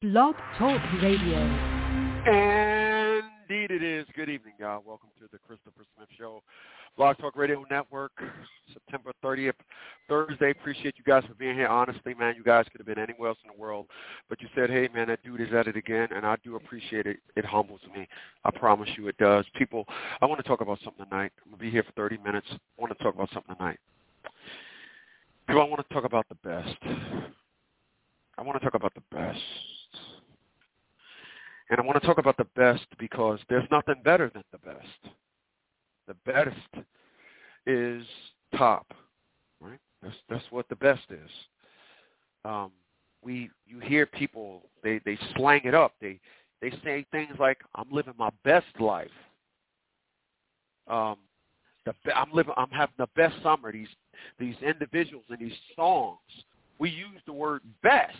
Blog Talk Radio. Indeed it is. Good evening, y'all. Welcome to the Christopher Smith Show, Blog Talk Radio Network, September 30th, Thursday. Appreciate you guys for being here. Honestly, man, you guys could have been anywhere else in the world, but you said, hey, man, that dude is at it again, and I do appreciate it. It humbles me. I promise you it does. People, I want to talk about something tonight. I'm going to be here for 30 minutes. I want to talk about something tonight. People, I want to talk about the best. I want to talk about the best. And I want to talk about the best because there's nothing better than the best. The best is top, right? That's what the best is. You hear people, they slang it up. They say things like, "I'm living my best life." I'm having the best summer. These individuals in these songs, we use the word best.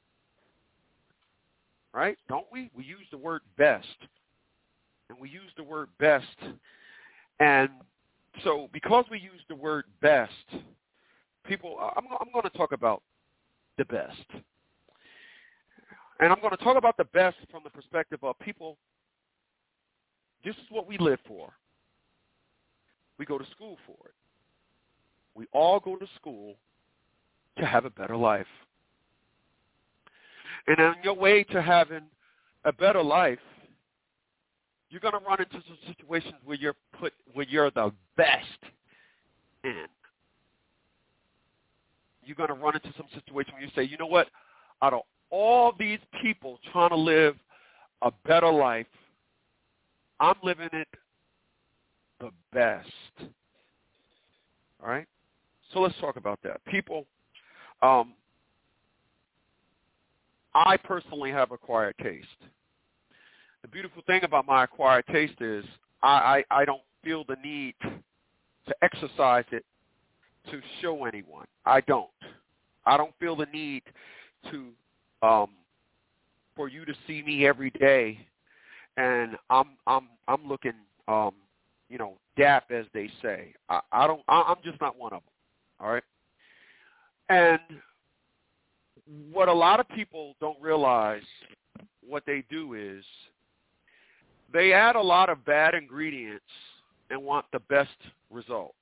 Right? Don't we? We use the word best. And we use the word best. And so because we use the word best, people, I'm going to talk about the best. And I'm going to talk about the best from the perspective of people, this is what we live for. We go to school for it. We all go to school to have a better life. And on your way to having a better life, you're going to run into some situations where you're the best in. You're going to run into some situation where you say, you know what, out of all these people trying to live a better life, I'm living it the best. All right? So let's talk about that. People, I personally have acquired taste. The beautiful thing about my acquired taste is I don't feel the need to exercise it to show anyone. I don't feel the need to for you to see me every day and I'm looking dap, as they say. I'm just not one of them. All right? And what a lot of people don't realize, what they do is they add a lot of bad ingredients and want the best results.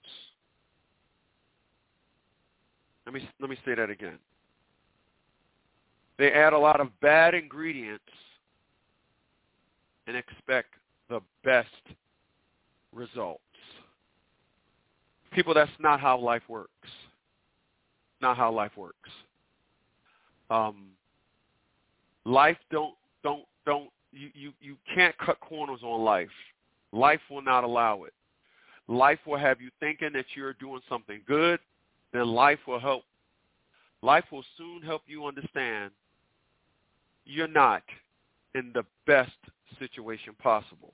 Let me say that again. They add a lot of bad ingredients and expect the best results. People, that's not how life works. Not how life works. Life you can't cut corners on life. Life will not allow it. Life will have you thinking that you're doing something good, then life will soon help you understand you're not in the best situation possible.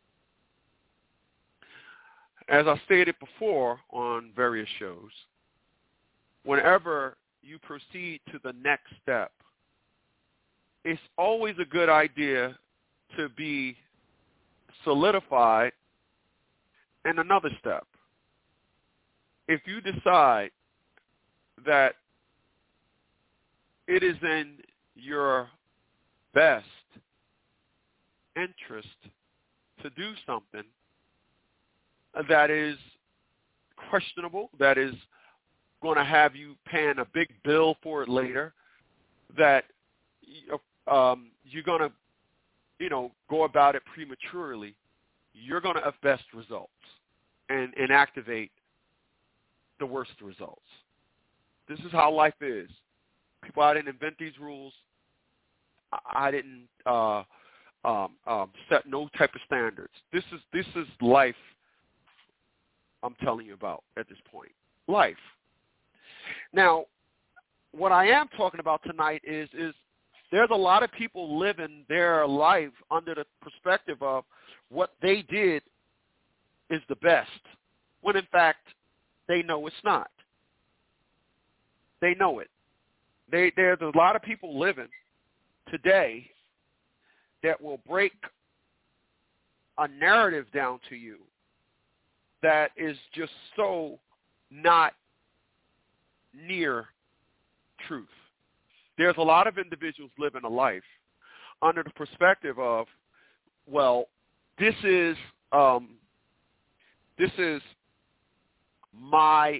As I stated before on various shows, whenever you proceed to the next step, it's always a good idea to be solidified in another step. If you decide that it is in your best interest to do something that is questionable, that is going to have you paying a big bill for it later, that you're going to, go about it prematurely, you're going to have best results and activate the worst results. This is how life is. People, I didn't invent these rules. I didn't set no type of standards. This is life I'm telling you about at this point. Life. Now, what I am talking about tonight is there's a lot of people living their life under the perspective of what they did is the best, when in fact they know it's not. They know it. There's a lot of people living today that will break a narrative down to you that is just so not near truth. There's a lot of individuals living a life under the perspective of, well, this is my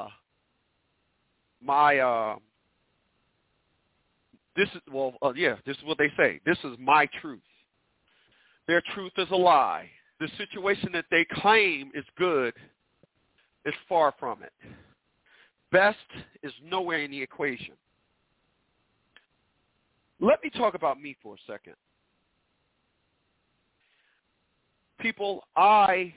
this is this is what they say. This is my truth. Their truth is a lie. The situation that they claim is good is far from it. Best is nowhere in the equation. Let me talk about me for a second. People, I'm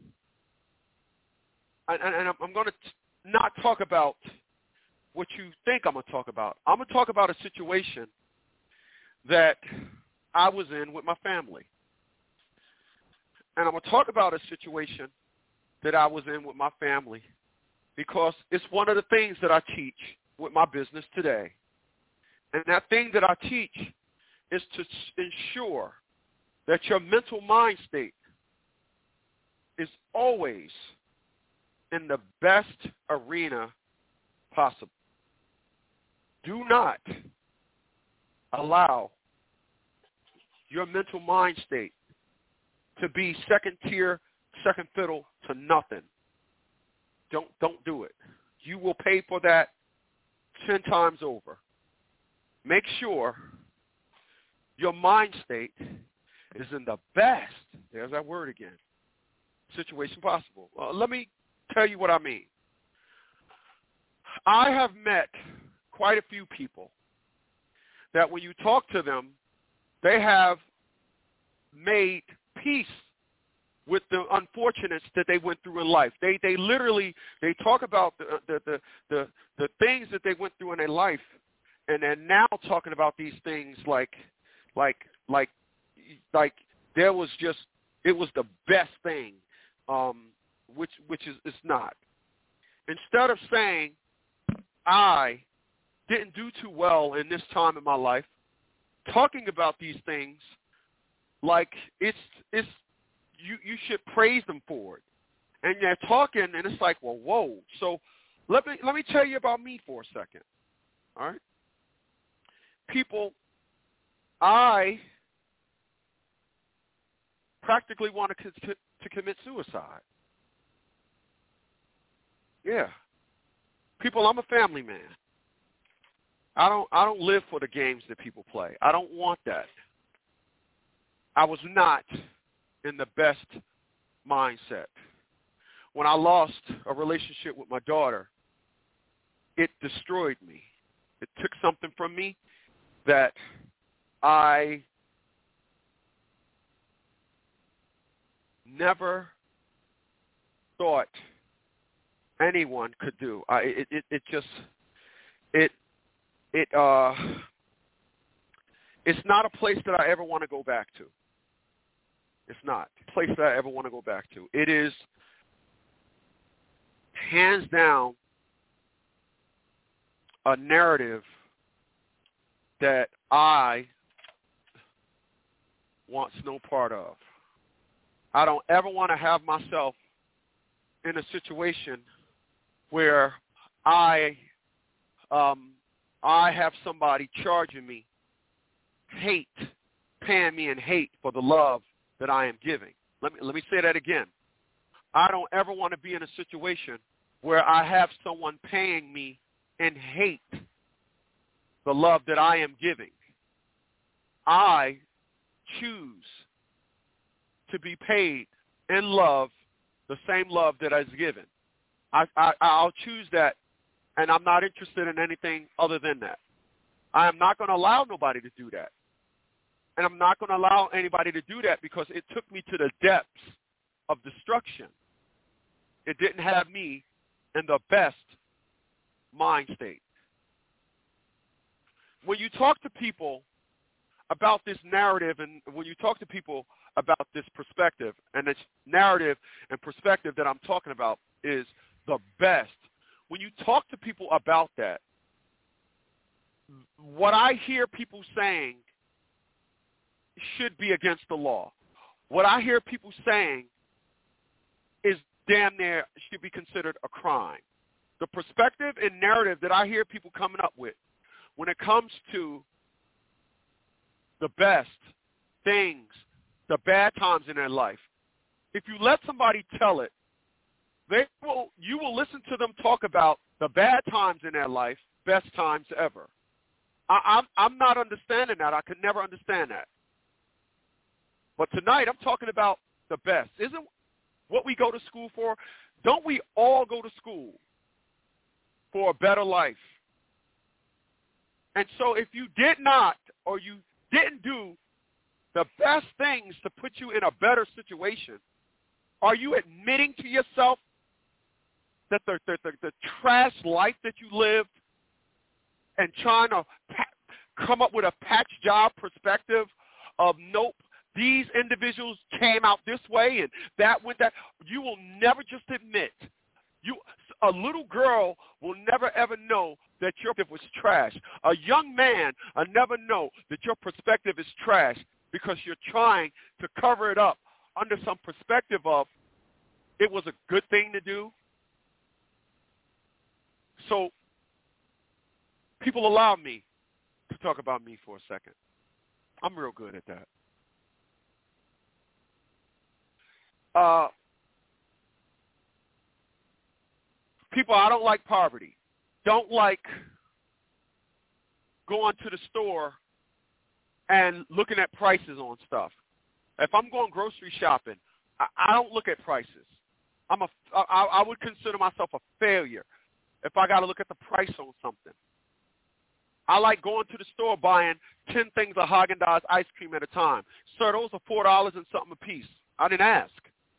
going to not talk about what you think I'm going to talk about. I'm going to talk about a situation that I was in with my family. And I'm going to talk about a situation that I was in with my family because it's one of the things that I teach with my business today. And that thing that I teach is to ensure that your mental mind state is always in the best arena possible. Do not allow your mental mind state to be second tier, second fiddle to nothing. Don't do it. You will pay for that 10 times over. Make sure your mind state is in the best, there's that word again, situation possible. Let me tell you what I mean. I have met quite a few people that when you talk to them, they have made peace with the unfortunates that they went through in life. They literally talk about the things that they went through in their life, and they're now talking about these things like there was just, it was the best thing, which is it's not. Instead of saying I didn't do too well in this time in my life, talking about these things like it's you should praise them for it. And they're talking, and it's like, well, whoa. So let me tell you about me for a second. All right, people, I practically want to commit suicide. Yeah, people, I'm a family man. I don't live for the games that people play. I don't want that. I was not in the best mindset. When I lost a relationship with my daughter, it destroyed me. It took something from me that I never thought anyone could do. It's not a place that I ever want to go back to. It's not a place that I ever want to go back to. It is hands down a narrative that I want no part of. I don't ever want to have myself in a situation where I have somebody charging me hate, paying me in hate for the love that I am giving. Let me say that again. I don't ever want to be in a situation where I have someone paying me in hate the love that I am giving. I choose to be paid in love, the same love that is given. I'll choose that, and I'm not interested in anything other than that. I am not going to allow nobody to do that. And I'm not going to allow anybody to do that because it took me to the depths of destruction. It didn't have me in the best mind state. When you talk to people about this narrative and when you talk to people about this perspective, and this narrative and perspective that I'm talking about is the best. When you talk to people about that, what I hear people saying should be against the law. What I hear people saying is damn near should be considered a crime. The perspective and narrative that I hear people coming up with when it comes to the best things, the bad times in their life. If you let somebody tell it, you will listen to them talk about the bad times in their life, best times ever. I'm not understanding that. I could never understand that. But tonight I'm talking about the best. Isn't what we go to school for? Don't we all go to school for a better life? And so if you did not, or you didn't do the best things to put you in a better situation, are you admitting to yourself that the trash life that you lived and trying to come up with a patch job perspective of, nope, these individuals came out this way and that went that, you will never just admit. A little girl will never, ever know that your perspective was trash. A young man will never know that your perspective is trash because you're trying to cover it up under some perspective of it was a good thing to do. So people allow me to talk about me for a second. I'm real good at that. People, I don't like poverty. Don't like going to the store and looking at prices on stuff. If I'm going grocery shopping, I don't look at prices. I would consider myself a failure if I got to look at the price on something. I like going to the store buying 10 things of Haagen-Dazs ice cream at a time. Sir, those are $4 and something a piece. I didn't ask.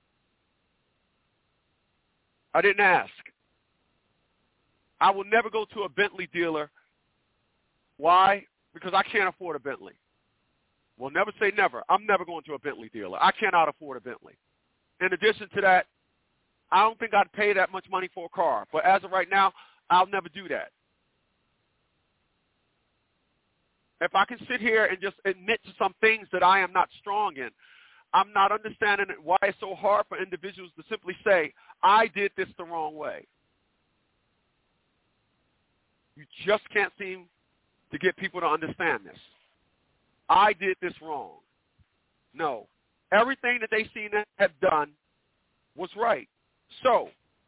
I will never go to a Bentley dealer. Why? Because I can't afford a Bentley. Well, never say never. I'm never going to a Bentley dealer. I cannot afford a Bentley. In addition to that, I don't think I'd pay that much money for a car. But as of right now, I'll never do that. If I can sit here and just admit to some things that I am not strong in, I'm not understanding why it's so hard for individuals to simply say, I did this the wrong way. You just can't seem to get people to understand this. I did this wrong. No. Everything that they seem to have done was right. So,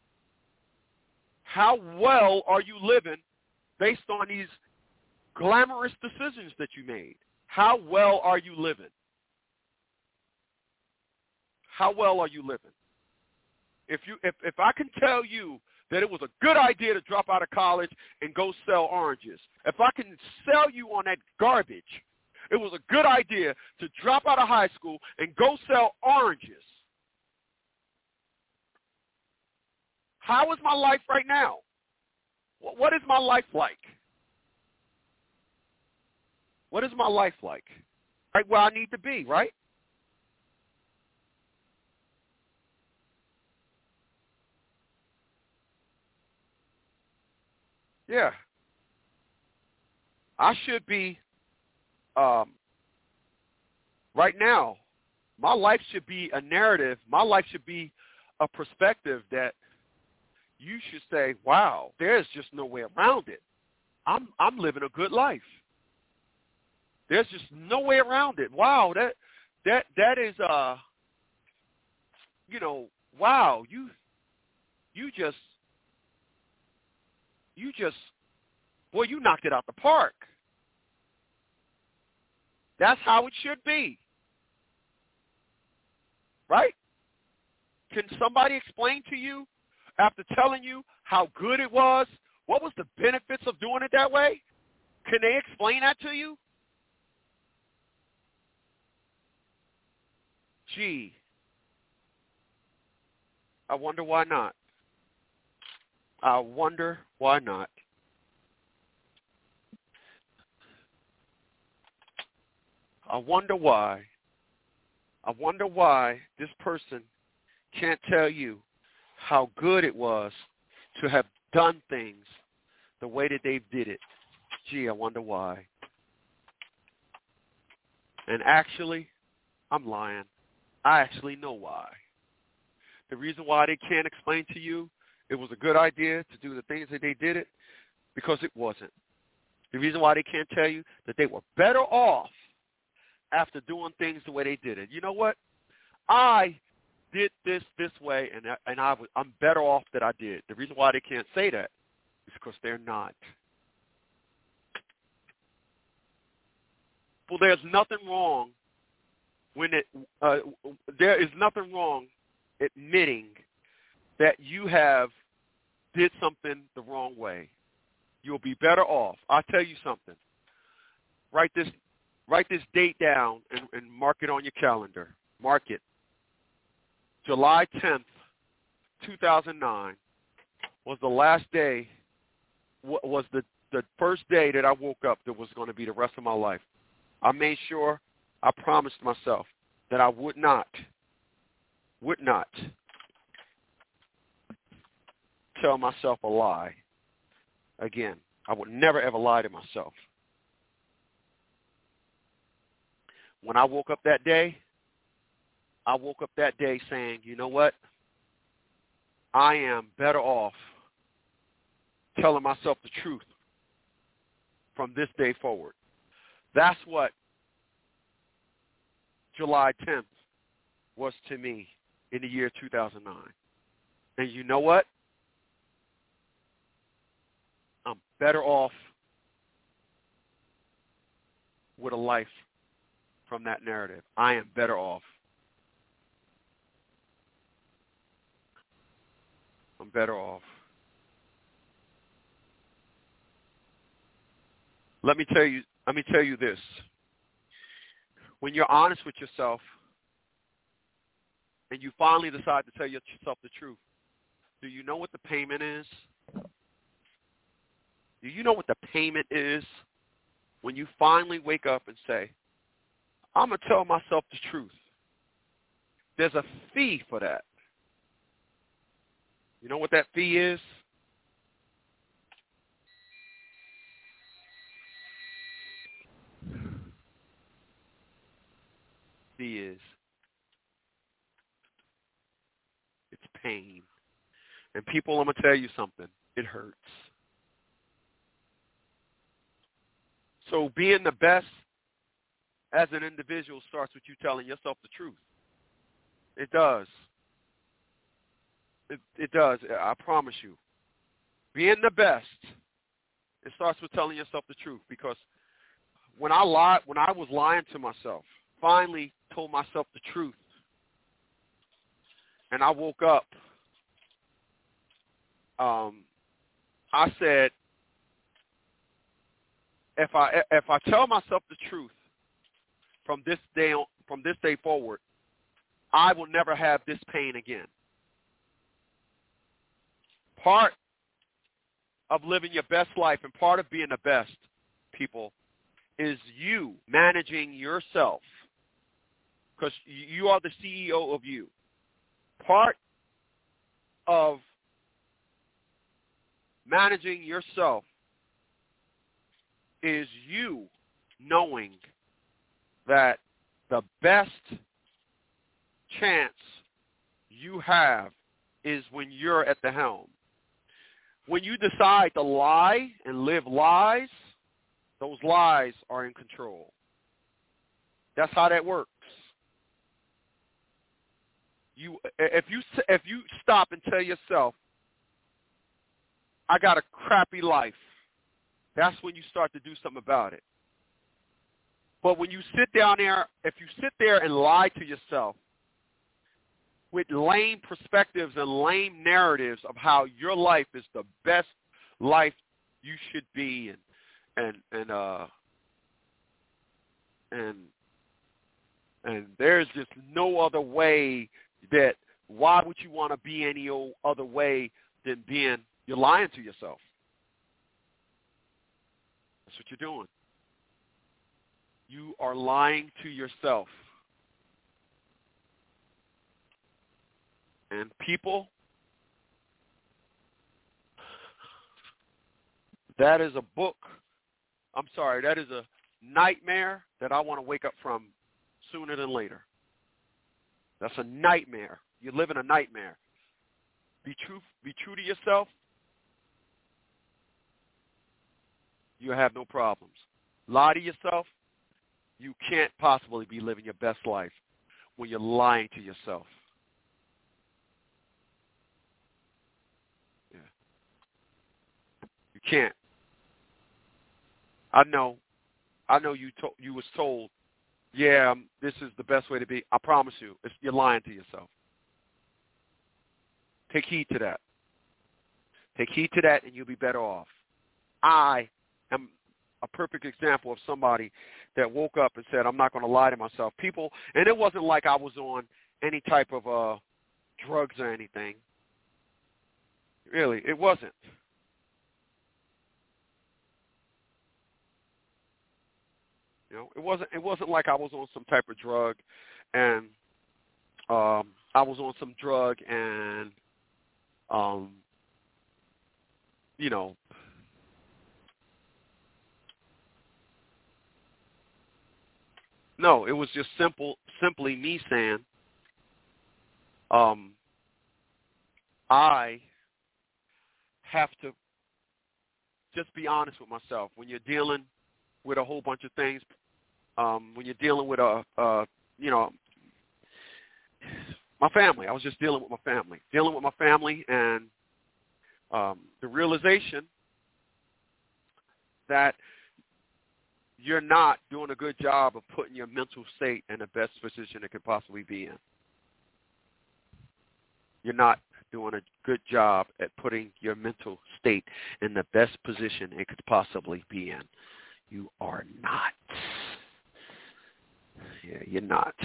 how well are you living based on these glamorous decisions that you made? How well are you living? How well are you living? If I can tell you that it was a good idea to drop out of college and go sell oranges, if I can sell you on that garbage, it was a good idea to drop out of high school and go sell oranges. How is my life right now? What is my life like? What is my life like? Right where I need to be, right? Yeah. I should be, right now, my life should be a narrative. My life should be a perspective that you should say, wow, there's just no way around it. I'm living a good life. There's just no way around it. Wow, that is wow, you just boy, you knocked it out the park. That's how it should be. Right? Can somebody explain to you, after telling you how good it was, what was the benefits of doing it that way? Can they explain that to you? Gee, I wonder why not. I wonder why not. I wonder why. I wonder why this person can't tell you how good it was to have done things the way that they did it. Gee, I wonder why. And actually, I'm lying. I actually know why. The reason why they can't explain to you it was a good idea to do the things that they did it, because it wasn't. The reason why they can't tell you that they were better off after doing things the way they did it. You know what? I did this way, and I'm better off that I did. The reason why they can't say that is because they're not. Well, there's nothing wrong there is nothing wrong admitting that you have did something the wrong way. You'll be better off. I'll tell you something. Write this date down and mark it on your calendar. Mark it. July 10th, 2009 was the last day, was the first day that I woke up that was going to be the rest of my life. I made sure, I promised myself that I would not tell myself a lie again. I would never, ever lie to myself. When I woke up that day saying, you know what? I am better off telling myself the truth from this day forward. That's what July 10th was to me in the year 2009. And you know what? I'm better off with a life from that narrative. I am better off. I'm better off. Let me tell you this. When you're honest with yourself and you finally decide to tell yourself the truth, do you know what the payment is? Do you know what the payment is when you finally wake up and say, I'm going to tell myself the truth? There's a fee for that. You know what that fee is? Fee is. It's pain. And people, I'm going to tell you something. It hurts. So being the best as an individual starts with you telling yourself the truth. It does. It does. I promise you. Being the best, it starts with telling yourself the truth. Because when I was lying to myself, finally told myself the truth, and I woke up, I said, if I tell myself the truth from this day forward, I will never have this pain again. Part of living your best life and part of being the best, people, is you managing yourself, because you are the CEO of you. Part of managing yourself is you knowing that the best chance you have is when you're at the helm. When you decide to lie and live lies, those lies are in control. That's how that works. If you stop and tell yourself, I got a crappy life, that's when you start to do something about it. But when you sit down there, if you sit there and lie to yourself with lame perspectives and lame narratives of how your life is the best life you should be, and there's just no other way, that why would you want to be any other way than being, you're lying to yourself. That's what you're doing. You are lying to yourself. And people, that is a nightmare that I want to wake up from sooner than later. That's a nightmare. You're living a nightmare. Be true to yourself. You have no problems. Lie to yourself. You can't possibly be living your best life when you're lying to yourself. Yeah. You can't. I know you was told, yeah, this is the best way to be. I promise you, you're lying to yourself. Take heed to that. Take heed to that, and you'll be better off. I am a perfect example of somebody that woke up and said, I'm not going to lie to myself. People, and it wasn't like I was on any type of drugs or anything. Really, it wasn't. You know, it wasn't like I was on some type of drug, and I was on some drug, and you know, no, it was just simply me saying, I have to just be honest with myself. When you're dealing with a whole bunch of things, when you're dealing with my family. I was just dealing with my family, and the realization that you're not doing a good job of putting your mental state in the best position it could possibly be in. You're not doing a good job at putting your mental state in the best position it could possibly be in. You are not. Yeah, you're not.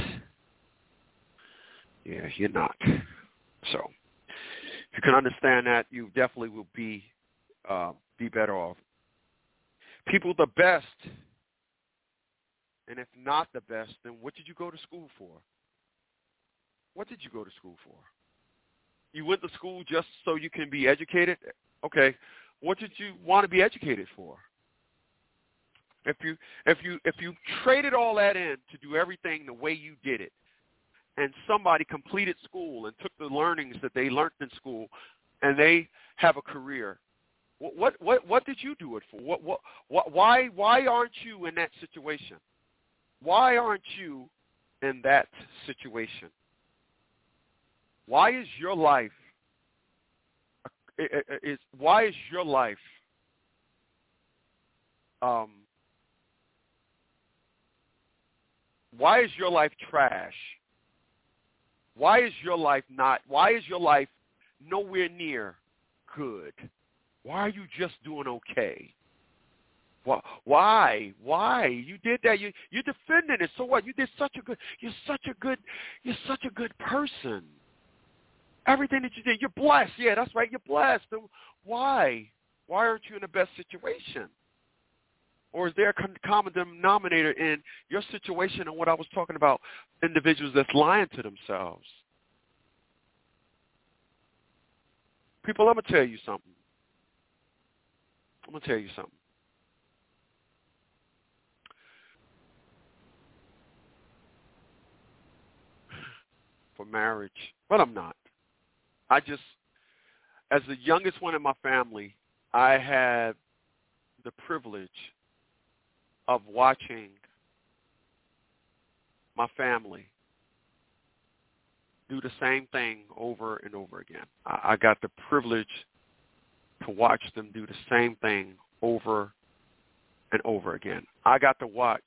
Yeah, you're not. So, if you can understand that, you definitely will be better off. People the best, and if not the best, then what did you go to school for? What did you go to school for? You went to school just so you can be educated? Okay. What did you want to be educated for? If you traded all that in to do everything the way you did it, and somebody completed school and took the learnings that they learned in school, and they have a career, what did you do it for? Why aren't you in that situation? Why aren't you in that situation? Why is your life? Why is your life? Why is your life trash? Why is your life not? Why is your life nowhere near good? Why are you just doing okay? Why? You did that. You're defending it. So what? You're such a good person. Everything that you did, you're blessed. Yeah, that's right. You're blessed. Why? Why aren't you in the best situation? Or is there a common denominator in your situation and what I was talking about, individuals that's lying to themselves? People, I'm going to tell you something. For marriage, but I'm not. As the youngest one in my family, I had the privilege of watching my family do the same thing over and over again. I got the privilege to watch them do the same thing over and over again. I got to watch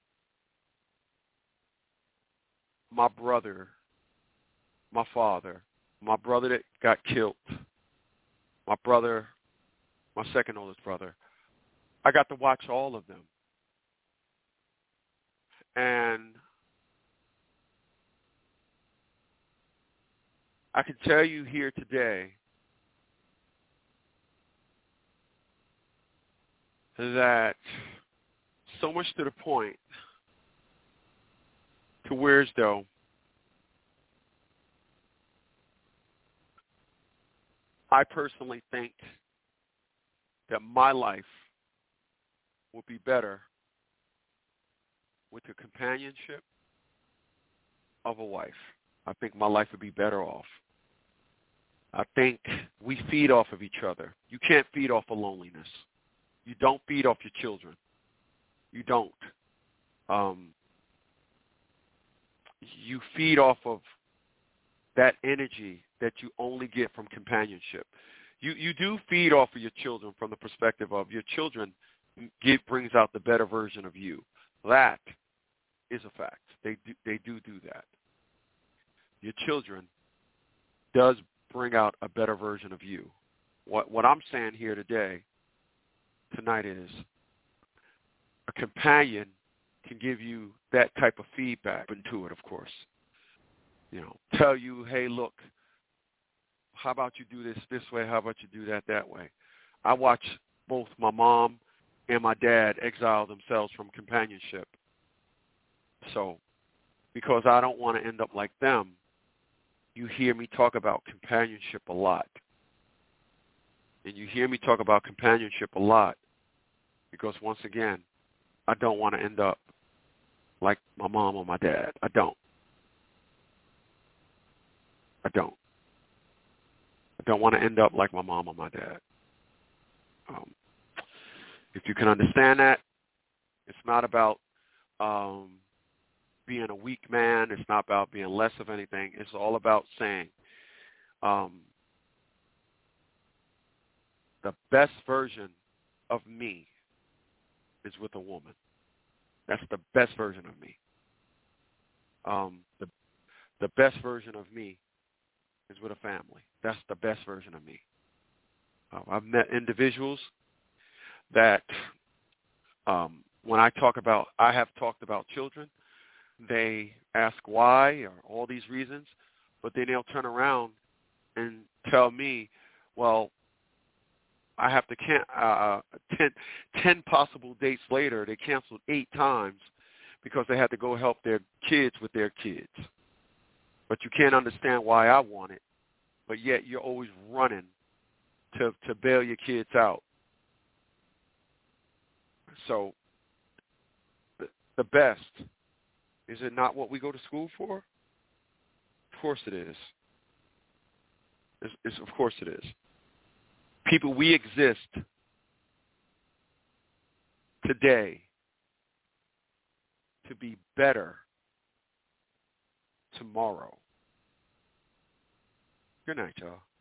my brother, my father, my brother that got killed, my brother, my second oldest brother. I got to watch all of them. And I can tell you here today that so much to the point to where as though I personally think that my life would be better with the companionship of a wife. I think my life would be better off. I think we feed off of each other. You can't feed off of loneliness. You don't feed off your children. You don't. you feed off of that energy that you only get from companionship. You do feed off of your children from the perspective of your children brings out the better version of you. That is a fact. They do that. Your children does bring out a better version of you. What I'm saying here tonight is a companion can give you that type of feedback into it, of course. Tell you, hey, look, how about you do this way? How about you do that way? I watch both my mom and my dad exile themselves from companionship. So because I don't want to end up like them, you hear me talk about companionship a lot. And you hear me talk about companionship a lot because, once again, I don't want to end up like my mom or my dad. I don't want to end up like my mom or my dad. If you can understand that, it's not about being a weak man. It's not about being less of anything. It's all about saying the best version of me is with a woman. That's the best version of me. The best version of me is with a family. That's the best version of me. I've met individuals that when I have talked about children, they ask why or all these reasons, but then they'll turn around and tell me, well, I have to 10 possible dates later, they canceled 8 times because they had to go help their kids with their kids. But you can't understand why I want it, but yet you're always running to bail your kids out. So the best, is it not what we go to school for? Of course it is. Of course it is. People, we exist today to be better tomorrow. Good night, y'all.